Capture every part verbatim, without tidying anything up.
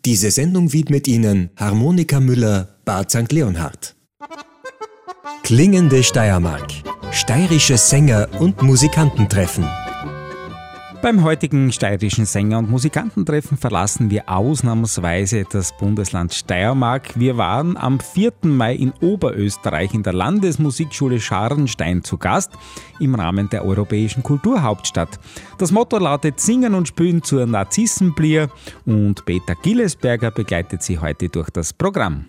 Diese Sendung widmet Ihnen Harmonika Müller, Bad Sankt Leonhard. Klingende Steiermark. Steirische Sänger und Musikantentreffen. Beim heutigen steirischen Sänger- und Musikantentreffen verlassen wir ausnahmsweise das Bundesland Steiermark. Wir waren am vierten Mai in Oberösterreich in der Landesmusikschule Scharnstein zu Gast im Rahmen der Europäischen Kulturhauptstadt. Das Motto lautet Singen und Spielen zur Narzissenblier und Peter Gillesberger begleitet Sie heute durch das Programm.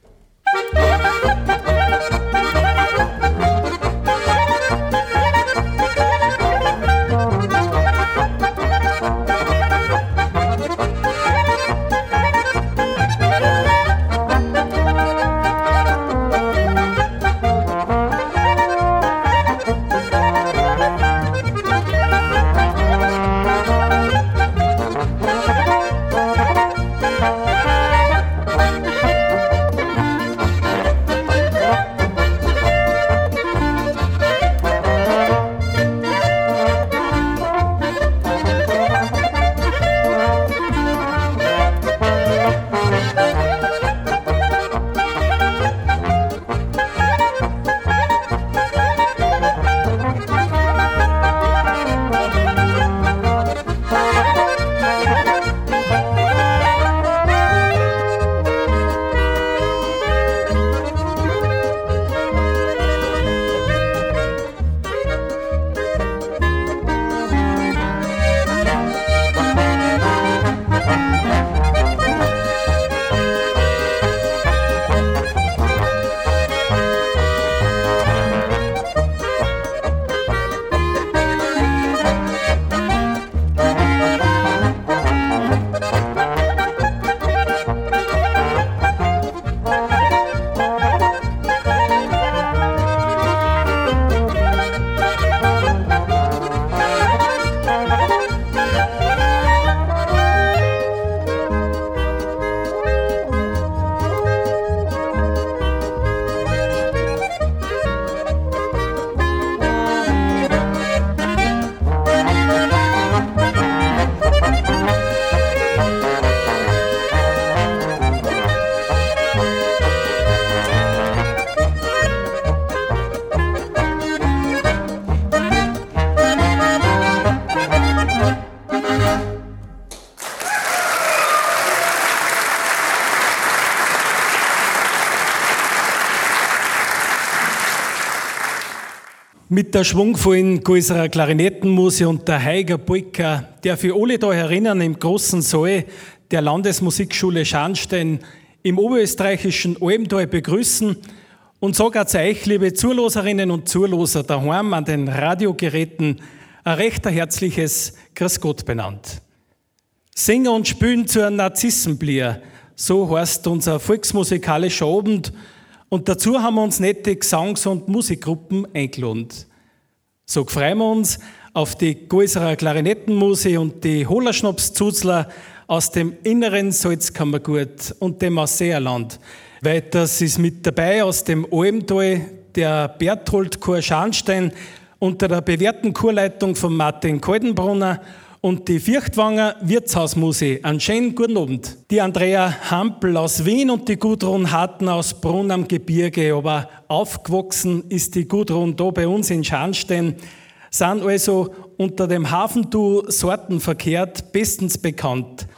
Mit der schwungvollen größerer Klarinettenmuse und der Heiger Polka, der für alle da herinnen im großen Saal der Landesmusikschule Scharnstein im oberösterreichischen Almtal begrüßen und sage auch zu euch, liebe Zuhörerinnen und Zuhörer daheim an den Radiogeräten, ein recht herzliches Grüß Gott benannt. Singen und Spielen zur Narzissenblier, so heißt unser volksmusikalischer Abend. Und dazu haben wir uns nette Gesangs- und Musikgruppen eingeladen. So freuen wir uns auf die Gäuserer Klarinettenmuse und die Holerschnapszuzler aus dem inneren Salzkammergut und dem Ausseerland. Weiters ist mit dabei aus dem Almtal der Berthold Chor Scharnstein unter der bewährten Chorleitung von Martin Kaldenbrunner und die Vierchtwanger Wirtshausmuse. Einen schönen guten Abend. Die Andrea Hampel aus Wien und die Gudrun Harten aus Brunn am Gebirge. Aber aufgewachsen ist die Gudrun da bei uns in Scharnstein, sind also unter dem Hafenduo Sortenverkehrt bestens bekannt.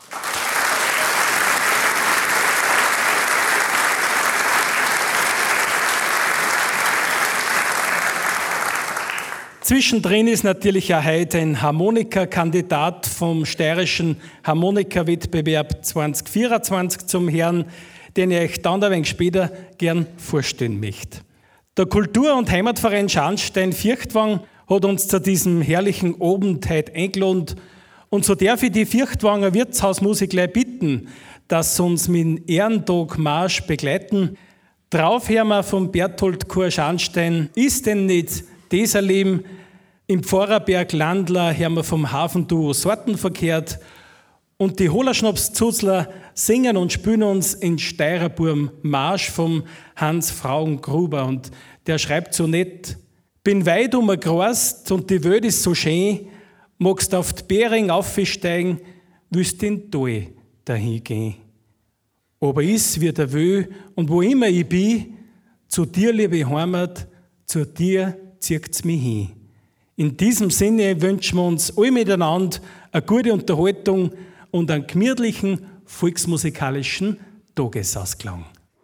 Zwischendrin ist natürlich auch heute ein Harmonikakandidat vom steirischen Harmonikawettbewerb zwanzig vierundzwanzig zum Herrn, den ich euch dann ein wenig später gern vorstellen möchte. Der Kultur- und Heimatverein Scharnstein-Vierchtwang hat uns zu diesem herrlichen Abend heute eingeladen und so darf ich die Vierchtwanger Wirtshausmusik gleich bitten, dass sie uns mit dem Ehrentag-Marsch begleiten. Drauf hören wir vom Berthold Chor Scharnstein, ist denn nicht dieser Leben? Im Pfarrerberg Landler hören wir vom Hafenduo Sortenverkehrt und die Holerschnapszuzler singen und spielen uns in Steirerburm Marsch vom Hans Frauen-Gruber und der schreibt so nett: Bin weit umgereist und die Welt ist so schön, magst auf die Bering aufsteigen, willst in Tal dahin gehen. aber ist wie der will und wo immer ich bin, zu dir, liebe Heimat, zu dir zieht's mich hin. In diesem Sinne wünschen wir uns alle miteinander eine gute Unterhaltung und einen gemütlichen volksmusikalischen Tagesausklang.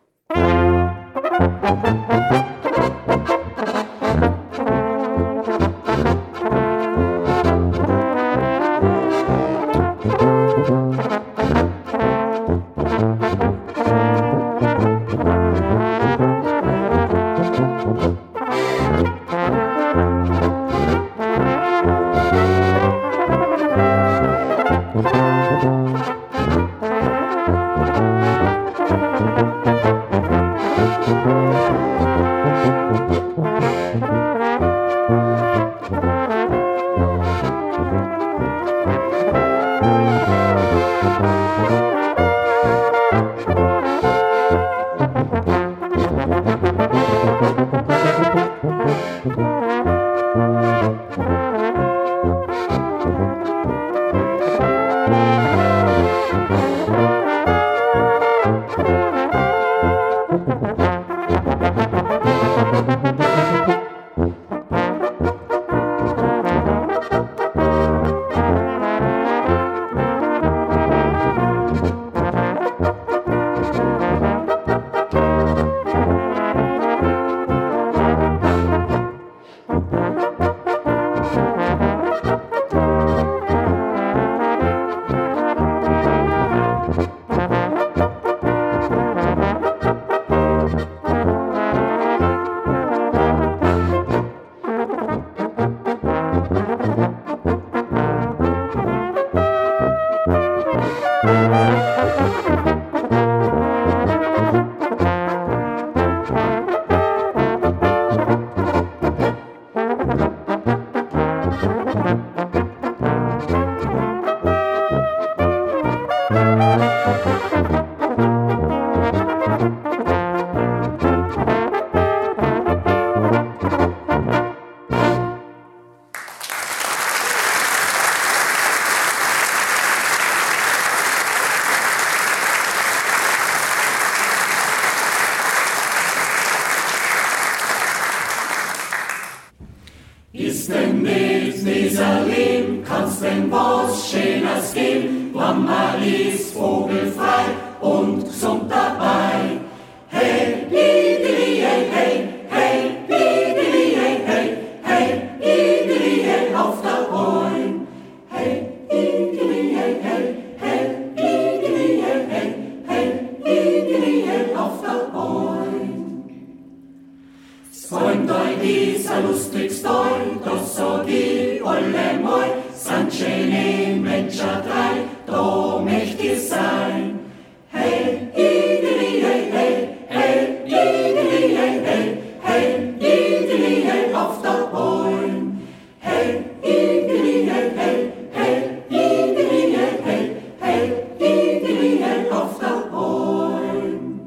Ist denn mit dieser Leben, kannst denn was Schönes geben, wenn man ist vogelfrei und gesund dabei. Hey, Ideli, hey, hey, hey, Ideli, hey, hey, hey, Ideli, hey, auf der Bäum. Hey, Ideli, hey, hey, hey, Ideli, hey, hey, hey, Ideli, hey, auf der Bäum. Säumt euch dieser lustigs Teil, das sag ich allemal, sind schöne Menschen drei, da möcht ich sein. Hey, Ideli, hey, hey, hey, Ideli, hey, hey, hey, Ideli, hey, auf der Bäum. Hey, Ideli, hey, hey, hey, Ideli, hey, hey, hey, Ideli, hey, auf der Bäum.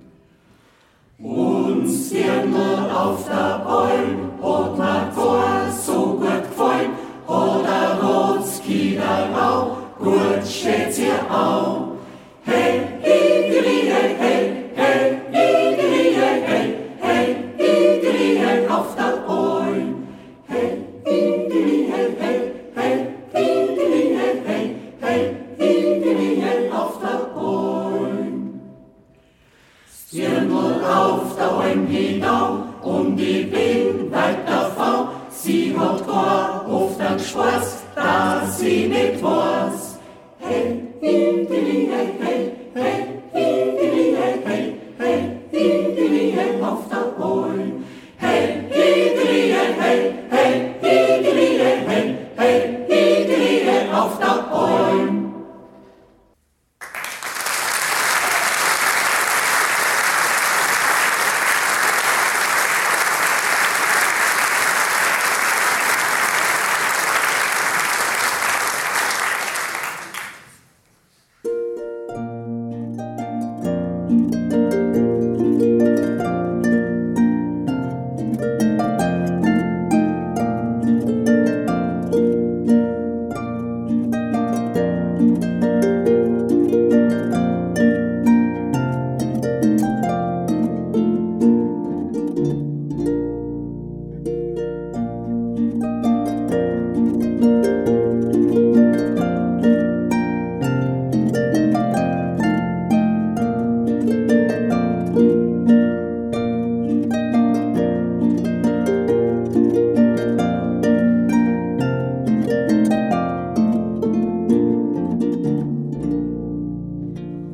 Uns Dirndl auf der Bäum hat mir gar so gut gefallen, hat der Rotskiederau, gut steht's hier auch. Hey, Ideli, hey, hey, hey, Ideli, hey, hey, hey, Ideli, hey, auf der Bäum. Hey, Ideli, hey, hey, hey, Ideli, hey, hey, hey, Ideli, hey, auf der Bäum. Dirndl auf der Alm hinauf und ich bin weiter faul. Sie hat gar oft einen Spaß, dass sie nicht weiß. Hey, Ideli, hey, hey, hey, Ideli, hey, hey, hey, Ideli, hey, auf der Bäum. Hey, Ideli, hey, hey, hey, Ideli, hey, hey, hey, Ideli, hey, auf der Bäum.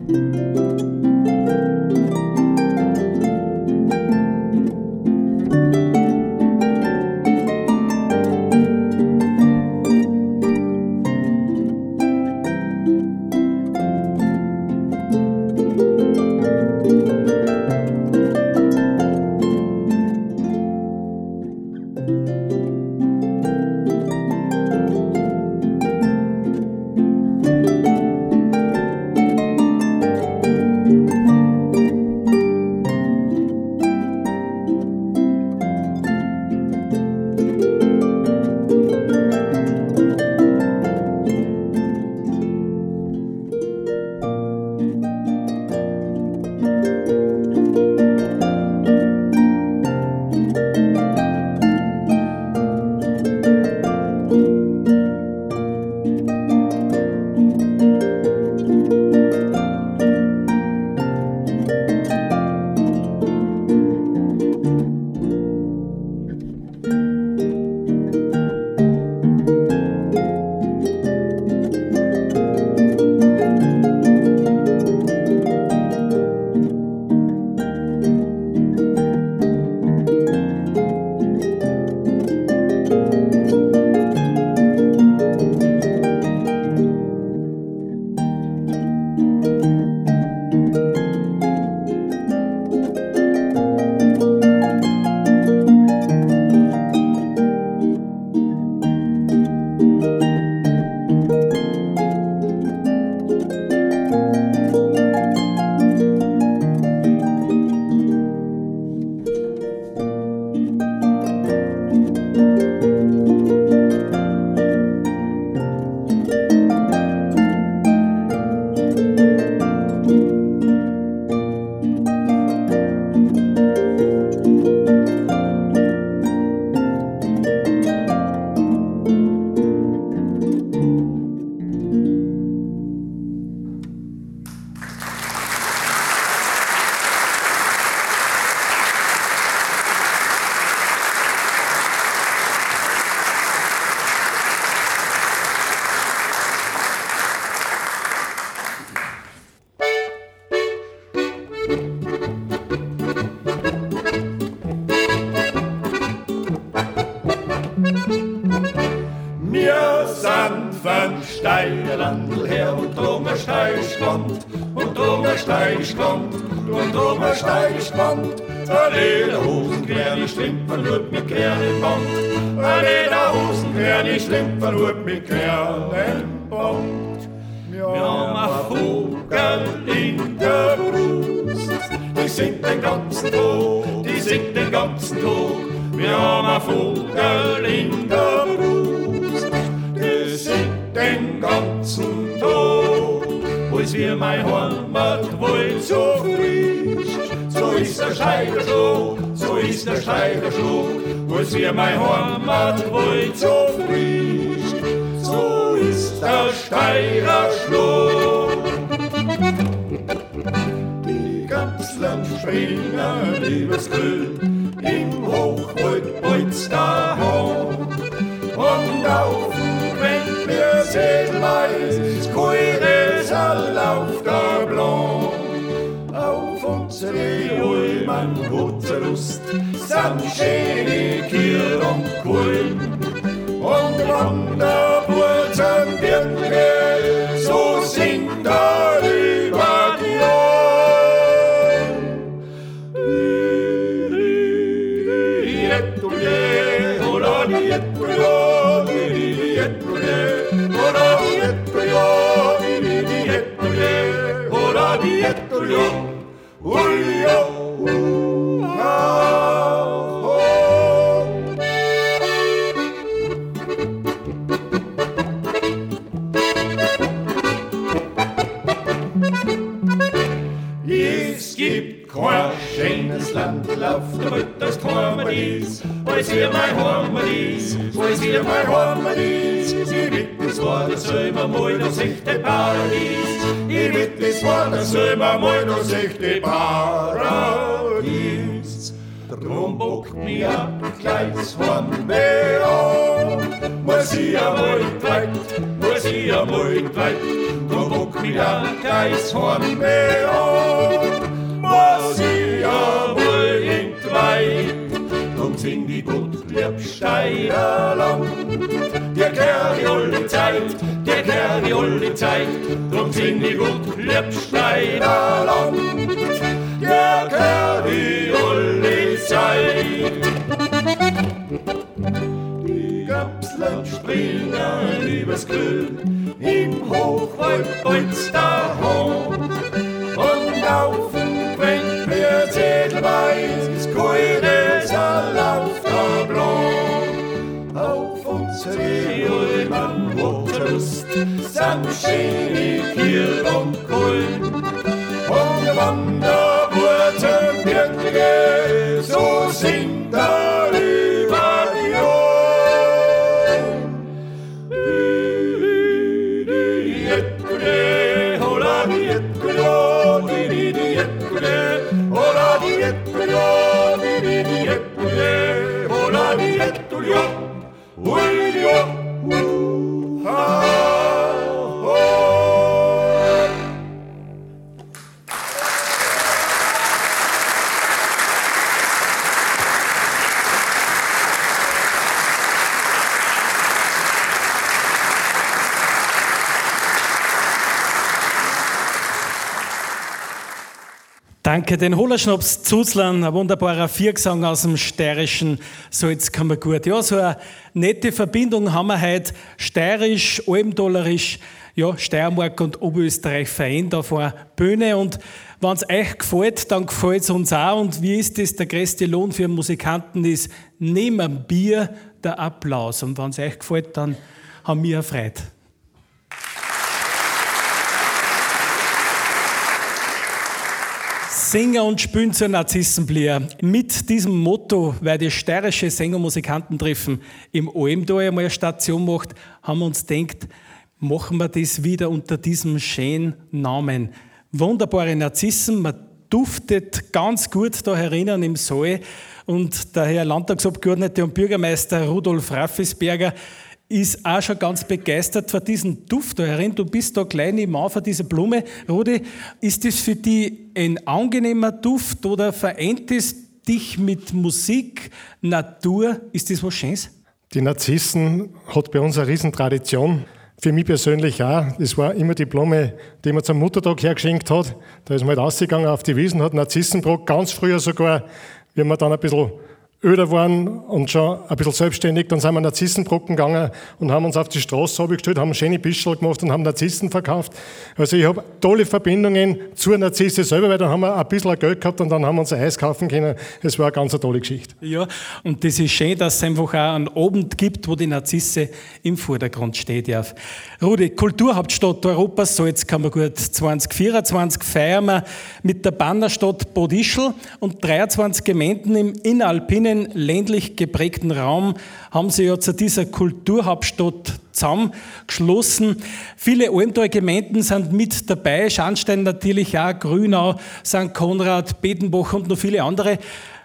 Steierlandl her und drum er steirisch kommt, und drum er steirisch kommt, und drum er steirisch kommt. A Lederhosen quer, die Schlimpern wird mit Kernen bombt. A Lederhosen quer, die Schlimpern wird mit Kernen bombt. Wir haben a Vogel in der Brust, die singt den ganzen Tag, die singt den ganzen Tag. Wir haben a Vogel in der Brust, die singt den ganzen Tag. Wo ist wie mein Heimat, wo ist so frisch, so ist der Steigerschlag, so ist der Steigerschlag. Wo ist wie mein Heimat, wo ist so frisch, so ist der Steigerschlag. Die Gapsland springen übers Grill, im Hochwald bolzt der Hahn. Und auf wenn wir Sedelweiß, Kuiresal auf der Blanc. Auf unsere Ulmen gute Lust, sind schöne Kier und Kulm. Und Wanderburzen werden wir, so singt er über die Alm. Die Ettulie, oder die Ettulie, die Ettulie, oder die Ettulie, die Ettulie, oder die Ettulie, Ulio, Ua, Ho. Es gibt kein schönes Land auf der Welt, das Heimat ist. Wo ist hier mein Heimat ist? Wo ist hier mein Heimat ist? Ich will, es war das selber mal das echte Paradies. Ich will, es war das selber mal das echte Paradies. Drum bockt mich ab, kleines Hornbeer an. Muss ich einmal in Gleit, muss ich einmal in Gleit. Drum bockt wieder gleich heim bean, muss ich ja wohl entweihen. Drum sing die gut Liebsteider lang, der Kerl die alle Zeit, der Kerl die alle Zeit. Drum sing die gut Liebsteider lang, der Kerl die alle Zeit. Die Gapslein springen übers Grill, im Hochwald bolzt der Hahn. Und auf dem Quent wird Edelweiß, Keule Salat der Blanc. Auf unsere Almen hoch Lust, sind schöne Kiel und Kulm. Und wann der Wurzeln Birklige, so singt er über die Jahr. Die, die, die, hola, die, die, die, die, hola, die, die, die, die, hola, die, die, hui, hu, ha, ho. Danke, den Holerschnaps Zuzlern, ein wunderbarer Viergesang aus dem Steirischen Salzkammergut. Ja, so eine nette Verbindung haben wir heute, steirisch, almdolerisch, ja, Steiermark und Oberösterreich vereint auf einer Bühne. Und wenn es euch gefällt, dann gefällt es uns auch. Und wie ist das? Der größte Lohn für Musikanten ist neben dem Bier der Applaus. Und wenn es euch gefällt, dann haben wir Freude. Sänger und spielen zur Narzissenblier. Mit diesem Motto, weil die steirische Sänger- und Musikantentreffen im Almtal einmal Station macht, haben wir uns gedacht, machen wir das wieder unter diesem schönen Namen. Wunderbare Narzissen, man duftet ganz gut da herinnen im Saal. Und der Herr Landtagsabgeordnete und Bürgermeister Rudolf Raffisberger ist auch schon ganz begeistert von diesem Duft da herin. Du bist da klein im Mann von dieser Blume. Rudi, ist das für dich ein angenehmer Duft oder vereint es dich mit Musik, Natur? Ist das was Schönes? Die Narzissen hat bei uns eine Riesentradition. Für mich persönlich auch. Das war immer die Blume, die man zum Muttertag hergeschenkt hat. Da ist man halt rausgegangen auf die Wiesen, hat Narzissenbrot, ganz früher sogar, wie wir dann ein bisschen öder waren und schon ein bisschen selbstständig, dann sind wir Narzissenbrocken gegangen und haben uns auf die Straße runtergestellt, haben schöne Bischel gemacht und haben Narzissen verkauft. Also ich habe tolle Verbindungen zur Narzisse selber, weil dann haben wir ein bisschen Geld gehabt und dann haben wir uns ein Eis kaufen können. Es war eine ganz tolle Geschichte. Ja, und das ist schön, dass es einfach auch einen Abend gibt, wo die Narzisse im Vordergrund steht. Ja. Rudi, Kulturhauptstadt Europas, Salzkammergut zwanzig vierundzwanzig feiern wir mit der Bannerstadt Bad Ischl und dreiundzwanzig Gemeinden im inneralpinen ländlich geprägten Raum haben sie ja zu dieser Kulturhauptstadt zusammengeschlossen. Viele Almtal-Gemeinden sind mit dabei, Scharnstein natürlich auch, Grünau, Sankt Konrad, Bedenbach und noch viele andere.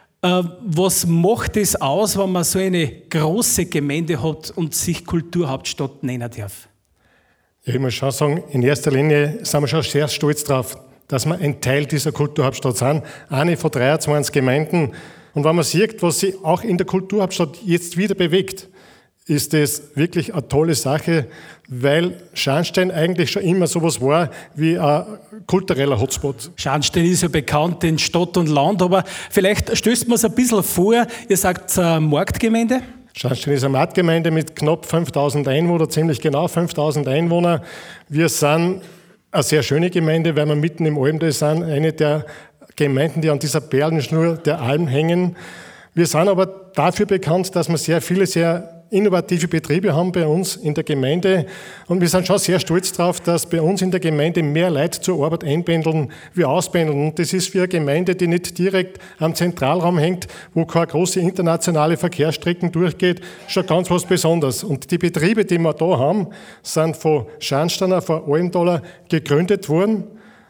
Was macht es aus, wenn man so eine große Gemeinde hat und sich Kulturhauptstadt nennen darf? Ja, ich muss schon sagen, in erster Linie sind wir schon sehr stolz drauf, dass wir ein Teil dieser Kulturhauptstadt sind. Eine von dreiundzwanzig Gemeinden. Und wenn man sieht, was sich auch in der Kulturhauptstadt jetzt wieder bewegt, ist das wirklich eine tolle Sache, weil Scharnstein eigentlich schon immer sowas war wie ein kultureller Hotspot. Scharnstein ist ja bekannt in Stadt und Land, aber vielleicht stößt man es ein bisschen vor, ihr sagt eine Marktgemeinde? Scharnstein ist eine Marktgemeinde mit knapp fünftausend Einwohnern, ziemlich genau fünftausend Einwohner. Wir sind eine sehr schöne Gemeinde, weil wir mitten im Almtal sind, eine der Gemeinden, die an dieser Perlenschnur der Alm hängen. Wir sind aber dafür bekannt, dass wir sehr viele, sehr innovative Betriebe haben bei uns in der Gemeinde. Und wir sind schon sehr stolz darauf, dass bei uns in der Gemeinde mehr Leute zur Arbeit einpendeln wie auspendeln. Und das ist für eine Gemeinde, die nicht direkt am Zentralraum hängt, wo keine große internationale Verkehrsstrecken durchgeht, schon ganz was Besonderes. Und die Betriebe, die wir da haben, sind von Scharnsteiner, von Almtaler gegründet worden.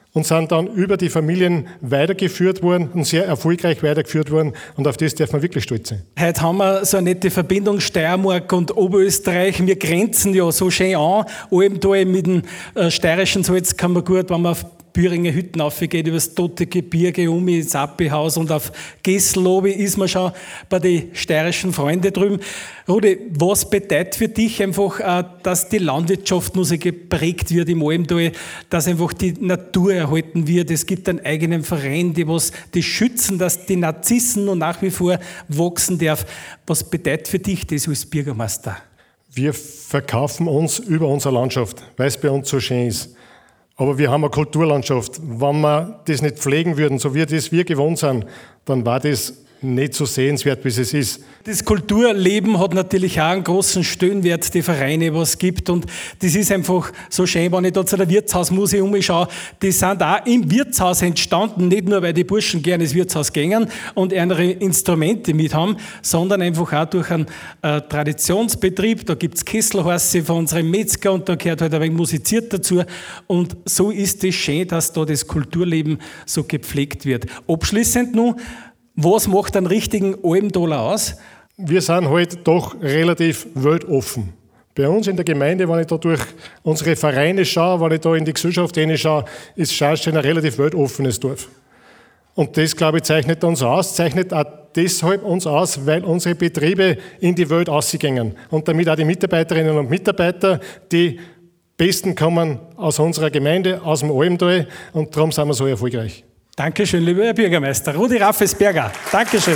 und sind dann über die Familien weitergeführt worden und sehr erfolgreich weitergeführt worden. Und auf das darf man wirklich stolz sein. Heute haben wir so eine nette Verbindung Steiermark und Oberösterreich. Wir grenzen ja so schön an, allem da mit dem äh, steirischen Salzkammergut, wenn man auf Büringer Hütten aufgeht, über das Tote Gebirge, um ins Appihaus und auf Gesselobe ist man schon bei den steirischen Freunden drüben. Rudi, was bedeutet für dich einfach, dass die Landwirtschaft nur so geprägt wird im Almtal, dass einfach die Natur erhalten wird? Es gibt einen eigenen Verein, die was die schützen, dass die Narzissen noch nach wie vor wachsen darf. Was bedeutet für dich das als Bürgermeister? Wir verkaufen uns über unsere Landschaft, weil es bei uns so schön ist. Aber wir haben eine Kulturlandschaft. Wenn wir das nicht pflegen würden, so wie das wir gewohnt sind, dann war das nicht so sehenswert, wie es ist. Das Kulturleben hat natürlich auch einen großen Stellenwert, die Vereine, was es gibt. Und das ist einfach so schön, wenn ich da zu der Wirtshausmuseum umschaue. Die sind auch im Wirtshaus entstanden, nicht nur, weil die Burschen gerne ins Wirtshaus gehen und andere Instrumente mit haben, sondern einfach auch durch einen äh, Traditionsbetrieb. Da gibt es Kesselhorse von unserem Metzger und da gehört halt ein wenig musiziert dazu. Und so ist es schön, dass da das Kulturleben so gepflegt wird. Abschließend nun, was macht einen richtigen Almtaler aus? Wir sind halt doch relativ weltoffen. Bei uns in der Gemeinde, wenn ich da durch unsere Vereine schaue, wenn ich da in die Gesellschaft schaue, ist Scharnstein ein relativ weltoffenes Dorf. Und das, glaube ich, zeichnet uns aus, zeichnet auch deshalb uns aus, weil unsere Betriebe in die Welt ausgehen. Und damit auch die Mitarbeiterinnen und Mitarbeiter, die Besten kommen aus unserer Gemeinde, aus dem Almtal, und darum sind wir so erfolgreich. Dankeschön, lieber Herr Bürgermeister. Rudi Raffesberger. Dankeschön.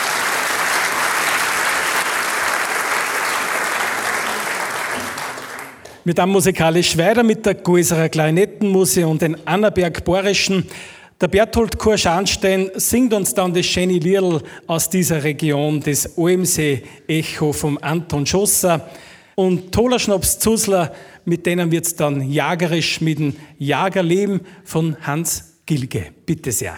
Wir dann musikalisch weiter mit der Gäuserer Klarinettenmusik und den Annaberg-Borischen. Der Berthold Chor Scharnstein singt uns dann das schöne Liedl aus dieser Region, das Almsee-Echo vom Anton Schosser. Und Toller Schnaps Zusler, mit denen wird es dann jagerisch mit dem Jagerleben von Hans Gilge. Bitte sehr.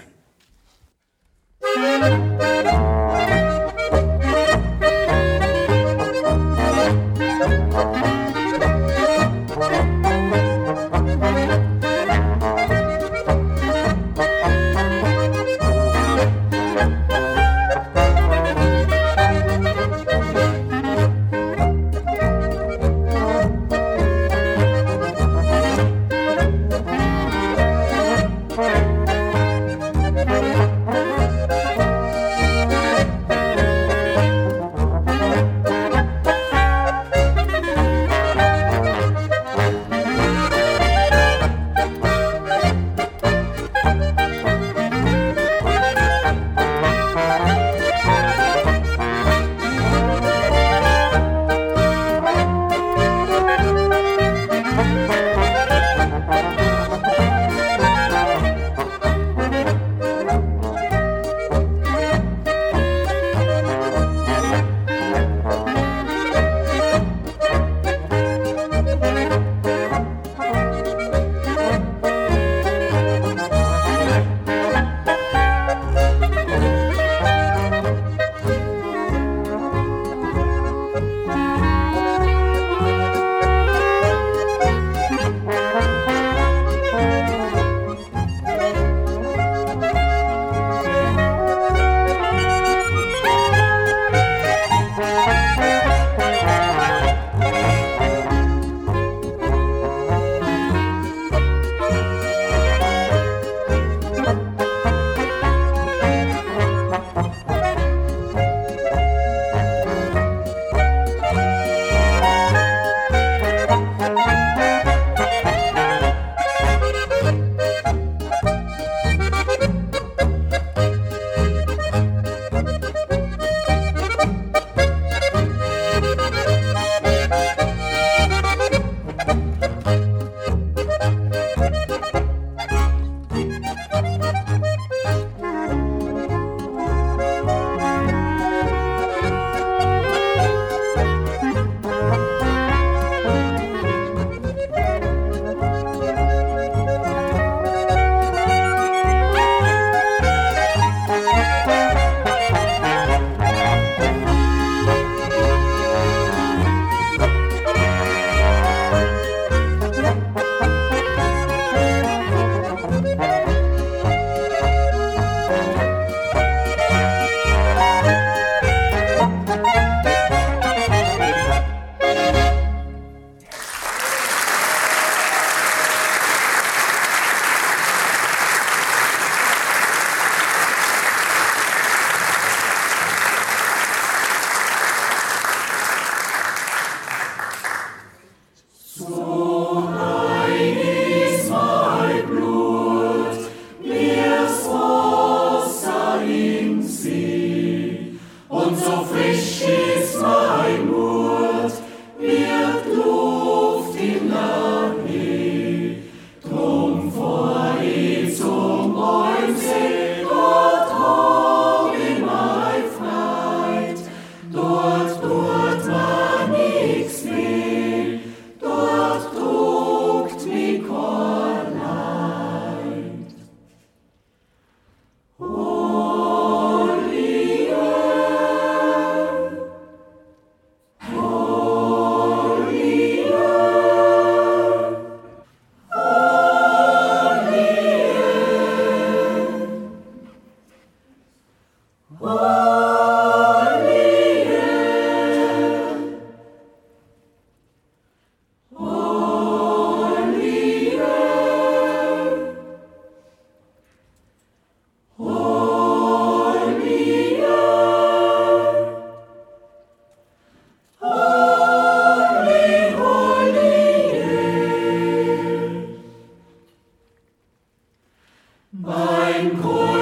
Beim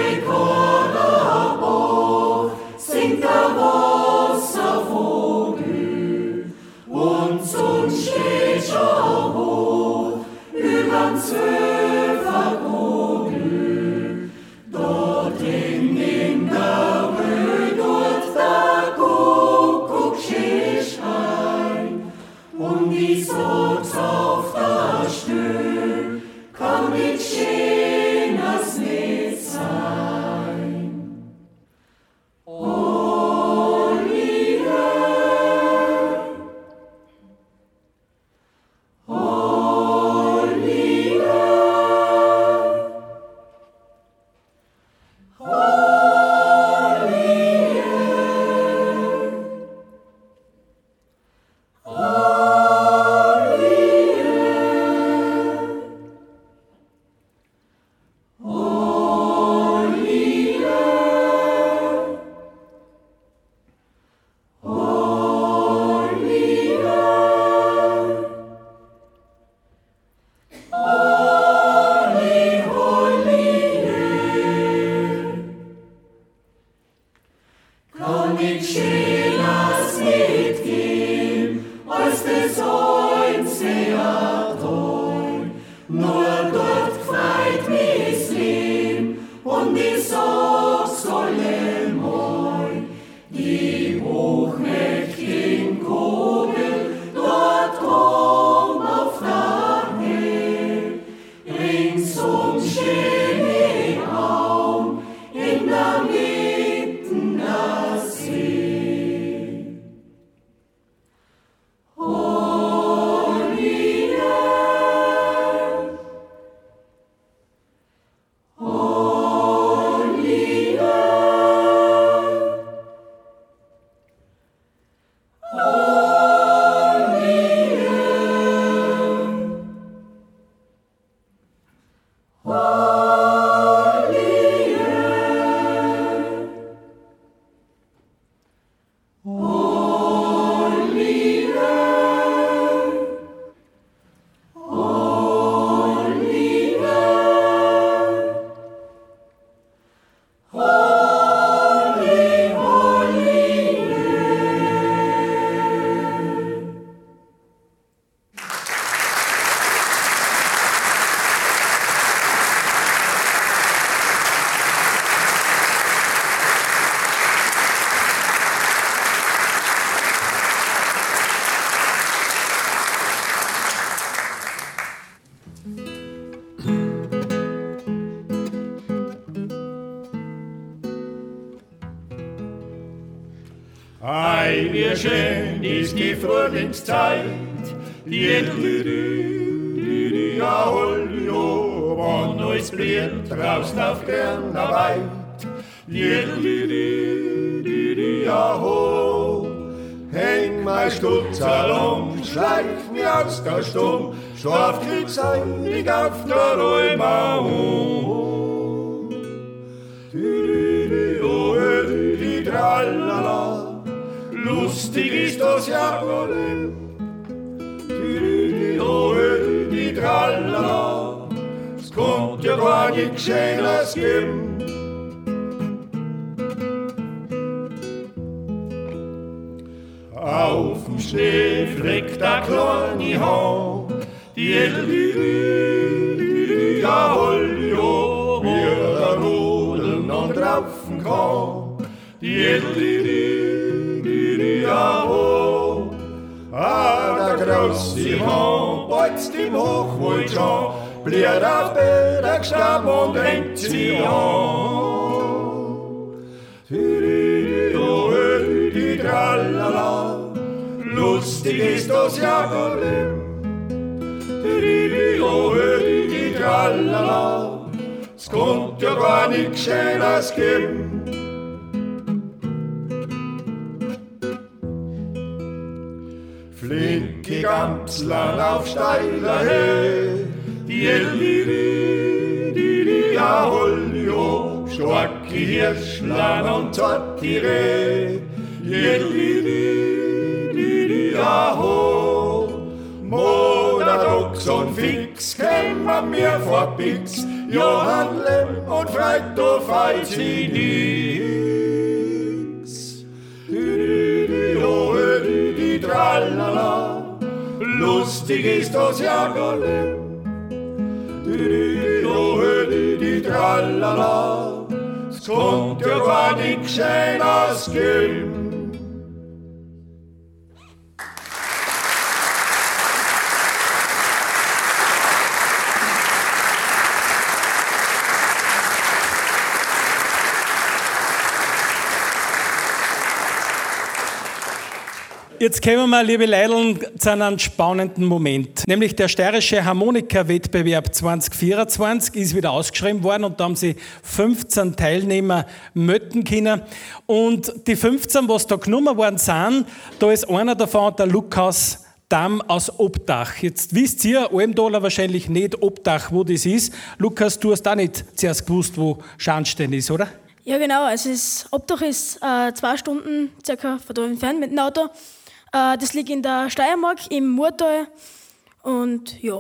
Kuikorabo singt der Wasservogel und zum steht schon hoch übern Zwölferkugel. Dort in, in der Höhe dort der Kuckuck schein und die Sorgs auf der Stö kann mit schönes nicht sein. Olive, Olive, kann ich schönes nicht geben, als das einzige Teil. Nur dort gefreut mich's Leben und ich sag's allemal. Die hochmächtigen Kugeln dort oben auf der Höhe, ringsum schöne Raum in der Mitte der See. Olive, Olive, Ei, wie schön ist die Frühlingszeit, Liedlü, ja, holjo, wann alles blüht draußen auf grüner Weid. Liedlü, ja, ho, häng mein Stutzer um, schleich mir aus der Stumm, schlaf kriegseilig auf der Räume um. Tüdü, oh, die Tralala, lustig ist das Jahrleben, die Hohe, die Tralala, es kommt ja gar nichts Schönes geben. Auf dem Schnee fleckt der kleine Hahn, die Lü, ja, holjo, wir da rodeln und raufen kann, die Lü, ja, ho. Ah, der große Hahn bolzt im Hochwald schon, bliert auf Bergstamm und hängt sie an. Die, die Tralala, lustig ist das Jahrleben. Die, die Tralala, es kommt ja gar nichts Schönes geben. Flinke Gamslan auf steiler Höhe, die Eliri, die, die, ja, holjo, starke Hirschlan und zarte Reh, die Eliri, die, die, ja, ho, Moder, Drucks und Fix, kämen wir vor Pix, Johann Lemm und freit, da feit sie nix. Die, die, tralala, lustig ist das ja gar nicht. Die, die, tralala, es kommt ja gar nicht gescheit aus Gelb. Jetzt kommen wir, liebe Leideln, zu einem spannenden Moment. Nämlich der steirische Harmonika-Wettbewerb zwanzig vierundzwanzig ist wieder ausgeschrieben worden und da haben sie fünfzehn Teilnehmer möten können. Und die fünfzehn, was da genommen worden sind, da ist einer davon der Lukas Damm aus Obdach. Jetzt wisst ihr, Almdaler wahrscheinlich nicht Obdach, wo das ist. Lukas, du hast auch nicht zuerst gewusst, wo Scharnstein ist, oder? Ja, genau. Also das Obdach ist äh, zwei Stunden circa von da entfernt mit dem Auto. Äh, das liegt in der Steiermark, im Murtal. Und ja.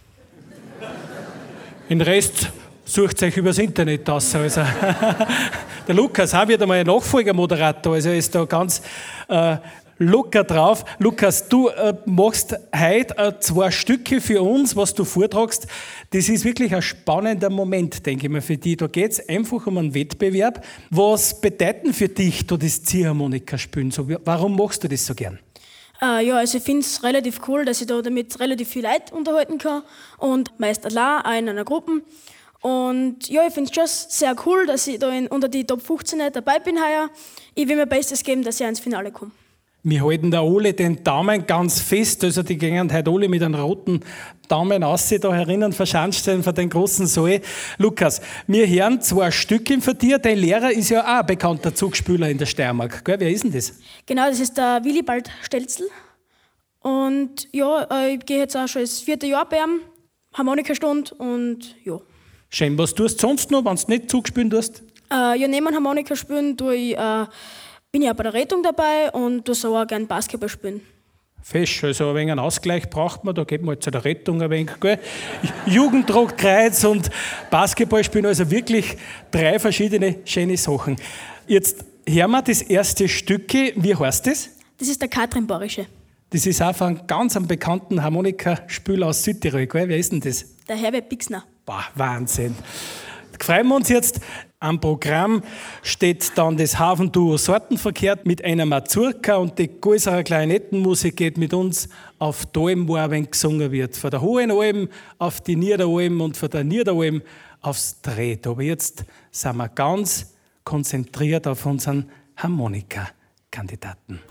Den Rest sucht euch übers Internet aus. Also, der Lukas auch wird einmal ein Nachfolgermoderator. Also er ist da ganz äh, locker drauf. Lukas, du äh, machst heute äh, zwei Stücke für uns, was du vortragst. Das ist wirklich ein spannender Moment, denke ich mal, für dich. Da geht es einfach um einen Wettbewerb. Was bedeutet für dich da das Ziehharmonika spielen? So, warum machst du das so gern? Äh, ja, also ich finde es relativ cool, dass ich da damit relativ viel Leute unterhalten kann und meist allein, auch in einer Gruppe. Und ja, ich finde es schon sehr cool, dass ich da in, unter die Top fünfzehn dabei bin heuer. Ich will mir Bestes geben, dass ich ins Finale komme. Wir halten da alle den Daumen ganz fest, also die gehen heute alle mit einem roten Daumen aus, da herinnen verschanzt sind von den großen Saal. Lukas, wir hören zwei Stücke von dir. Dein Lehrer ist ja auch ein bekannter Zugspieler in der Steiermark. Gell? Wer ist denn das? Genau, das ist der Willibald Stelzl. Und ja, ich gehe jetzt auch schon das vierte Jahr bei ihm, Harmonikastunde und ja. Schön, was tust du sonst noch, wenn du nicht Zug spielen tust? Äh, ja, neben dem Harmonika spielen tue ich, äh, bin ich auch bei der Rettung dabei und tue so auch gerne Basketball spielen. Fesch, also ein wenig einen Ausgleich braucht man, da geht man halt zu der Rettung ein wenig, gell? Jugenddruckkreuz und Basketball spielen, also wirklich drei verschiedene schöne Sachen. Jetzt hören wir das erste Stücke, wie heißt das? Das ist der Katrin-Borische. Das ist auch von einem ganz einem bekannten Harmonikaspieler aus Südtirol, gell? Wer ist denn das? Der Herbert Bixner. Boah, Wahnsinn. Freuen wir uns jetzt. Am Programm steht dann das Hafenduo Sortenverkehrt mit einer Mazurka und die größere Klarinettenmusik geht mit uns auf die Alm, wo wenn gesungen wird. Von der Hohen Alm auf die Niederalm und von der Niederalm aufs Dret. Aber jetzt sind wir ganz konzentriert auf unseren Harmonika-Kandidaten.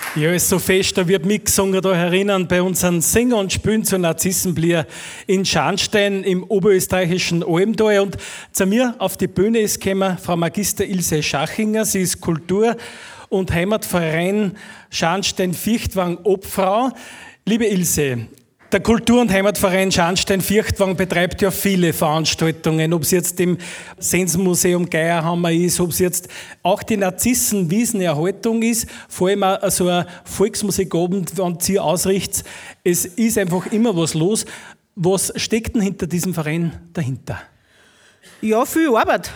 Ja, ist so fest, da wird mitgesungen, da erinnern bei unseren Sänger und Spielen zu Narzissenblier in Scharnstein im oberösterreichischen Almtal. Und zu mir auf die Bühne ist gekommen Frau Magister Ilse Schachinger. Sie ist Kultur- und Heimatverein Scharnstein-Viechtwang Obfrau. Liebe Ilse, der Kultur- und Heimatverein Scharnstein-Viechtwang betreibt ja viele Veranstaltungen, ob es jetzt im Sensenmuseum Geierhammer ist, ob es jetzt auch die Narzissenwiesenerhaltung ist, vor allem auch so ein Volksmusikabend, wenn Sie ausrichtet. Es ist einfach immer was los. Was steckt denn hinter diesem Verein dahinter? Ja, viel Arbeit.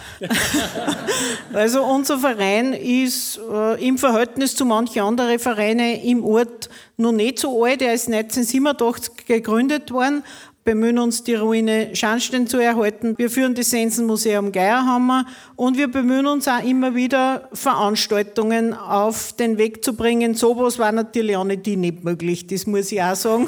Also unser Verein ist äh, im Verhältnis zu manchen anderen Vereinen im Ort noch nicht so alt. Er ist neunzehnhundertsiebenundachtzig gegründet worden, bemühen uns, die Ruine Scharnstein zu erhalten. Wir führen das Sensenmuseum Geierhammer und wir bemühen uns auch immer wieder, Veranstaltungen auf den Weg zu bringen. Sowas war natürlich auch nicht, die nicht möglich, das muss ich auch sagen.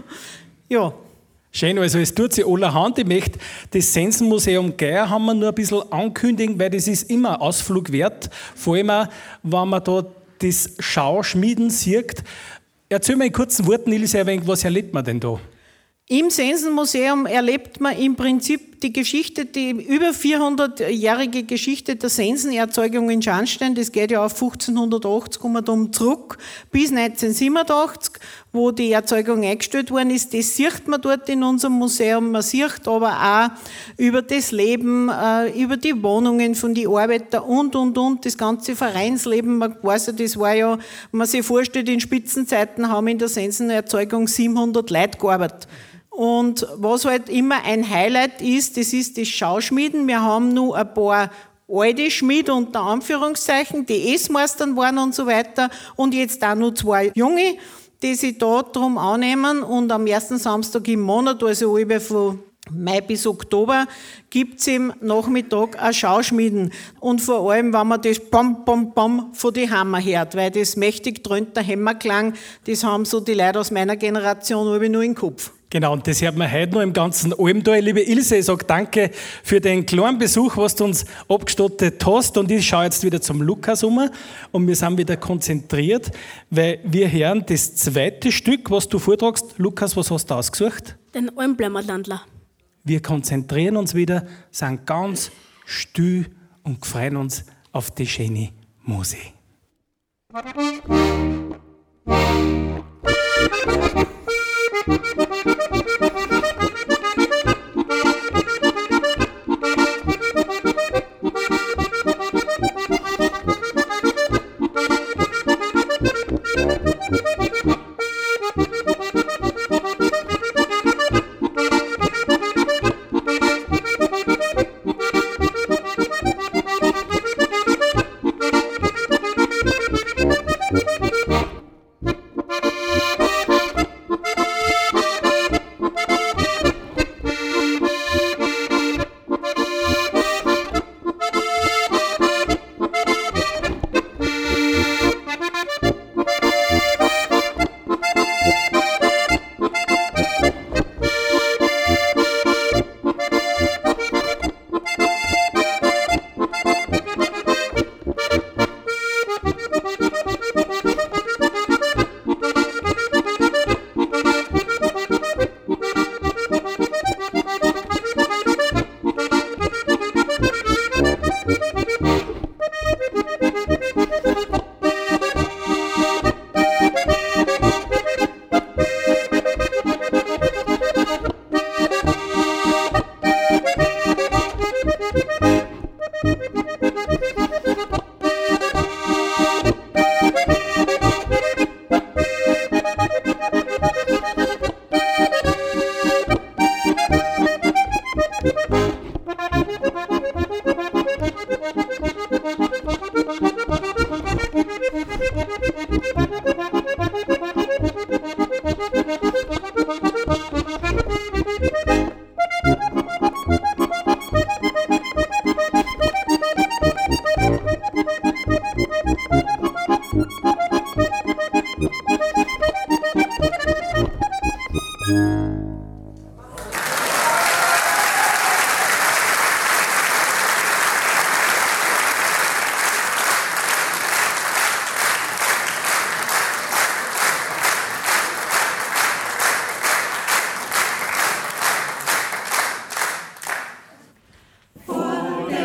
Ja. Schön, also es tut sich allerhand. Ich möchte das Sensenmuseum Geierhammer nur ein bisschen ankündigen, weil das ist immer ein Ausflug wert. Vor allem auch, wenn man da das Schauschmieden sieht. Erzähl mir in kurzen Worten, Ilse, ein wenig, was erlebt man denn da? Im Sensenmuseum erlebt man im Prinzip die Geschichte, die über vierhundertjährige Geschichte der Sensenerzeugung in Scharnstein. Das geht ja auf fünfzehnhundertachtzig um und um zurück bis neunzehnhundertsiebenundachtzig, wo die Erzeugung eingestellt worden ist. Das sieht man dort in unserem Museum. Man sieht aber auch über das Leben, über die Wohnungen von den Arbeitern und, und, und, das ganze Vereinsleben. Man weiß ja, das war ja, wenn man sich vorstellt, in Spitzenzeiten haben in der Sensenerzeugung siebenhundert Leute gearbeitet. Und was halt immer ein Highlight ist, das ist das Schauschmieden. Wir haben nur ein paar alte Schmiede unter Anführungszeichen, die S-Meistern waren und so weiter. Und jetzt auch nur zwei Junge, die sich da drum annehmen. Und am ersten Samstag im Monat, also über von Mai bis Oktober, gibt es im Nachmittag ein Schauschmieden. Und vor allem, wenn man das Bam, Bam, Bam von die Hammer hört, weil das mächtig dröhnt, der Hämmerklang, das haben so die Leute aus meiner Generation nur im Kopf. Genau, und das hört man heute noch im ganzen Almtal. Liebe Ilse, ich sage danke für den kleinen Besuch, was du uns abgestattet hast. Und ich schaue jetzt wieder zum Lukas um und wir sind wieder konzentriert, weil wir hören das zweite Stück, was du vortragst. Lukas, was hast du ausgesucht? Den Almblämmerlandler. Wir konzentrieren uns wieder, sind ganz still und freuen uns auf die schöne Musik.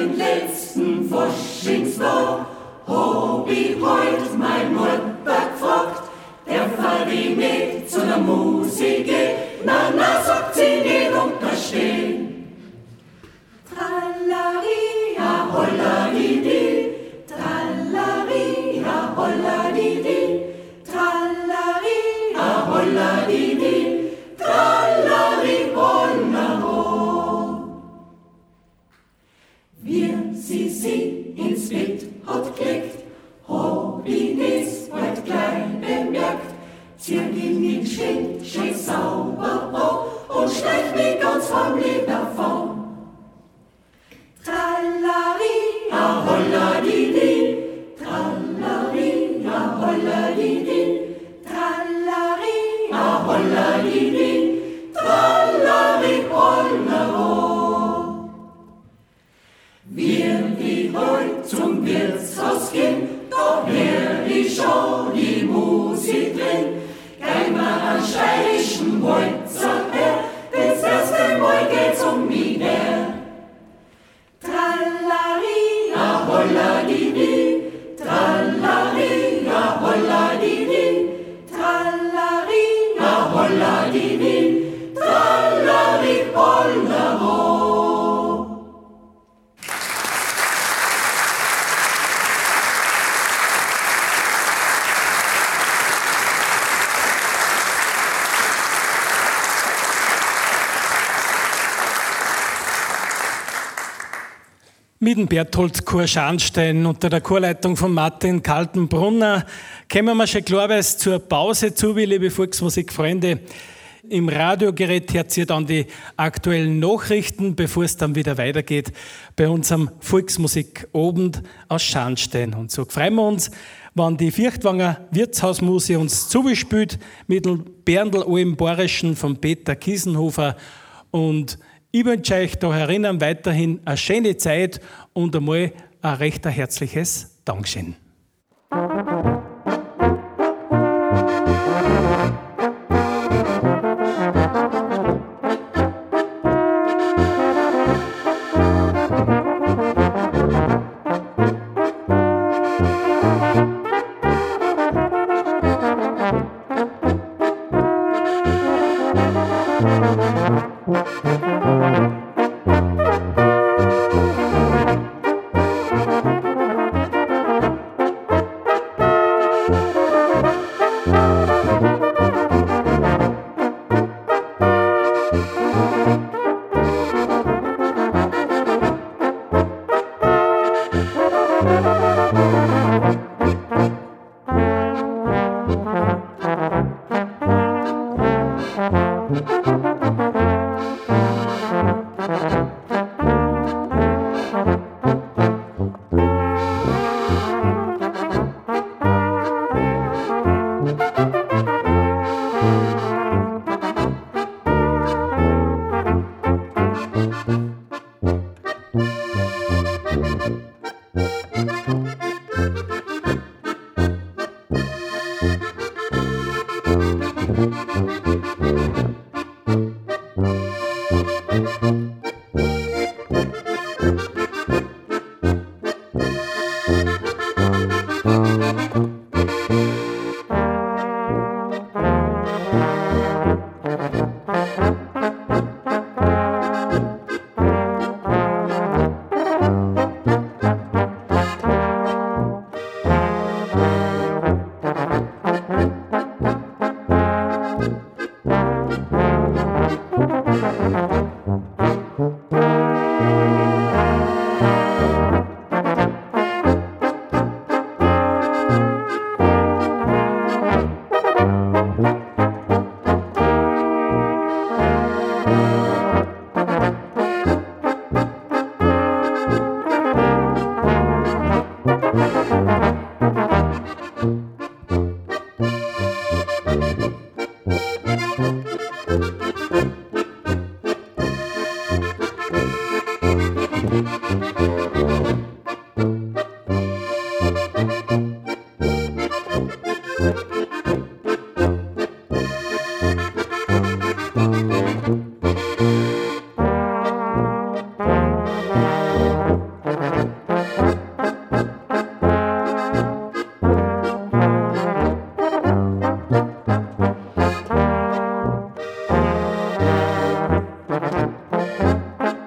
den letzten Faschingstag hab ich heut mein Mutter gefragt, der fahr ich mit zu der Musik gehen? Na, na, sagt sie nicht unterstehen. Trallaria, holladidi, trallaria, holladidi, trallaria, holladidi, trallari, hollaro. Wie sie sie ins Bett hat gelegt, hab ich das bald gleich bemerkt. Zieh mich nicht schön, schön sauber ab und schleich mich ganz vom Leben davon. Trallaria, holladidi, trallaria, holladidi, trallaria, holladidi, trallari, hollaro. Wir wie heut zum Wirtshaus gehen, da hör ich schon die Musik drin. Geh mal an steirischen Walzer her, das erste Mal geht's um mich her. Trallaria, holladidi, trallaria, holladidi, trallaria, holladidi, trallari, hollaro. Mit dem Berthold-Chor Scharnstein unter der Chorleitung von Martin Kaltenbrunner kommen wir schon klarweise zur Pause zu, liebe Volksmusikfreunde. Im Radiogerät hört ihr dann die aktuellen Nachrichten, bevor es dann wieder weitergeht bei unserem Volksmusikabend aus Scharnstein. Und so freuen wir uns, wenn die Vierchtwanger Wirtshausmusik uns zugespielt mit dem Berndl Alm Borischen von Peter Kiesenhofer. Und ich wünsche euch da herinnen weiterhin eine schöne Zeit und einmal ein recht herzliches Dankeschön.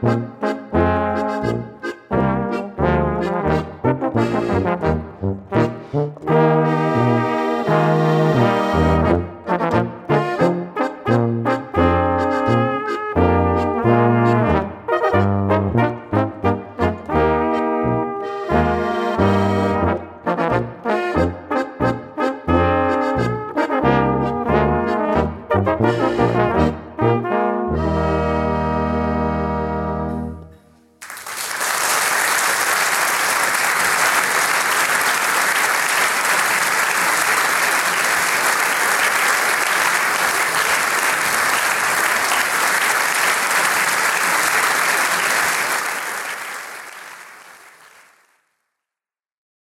Musik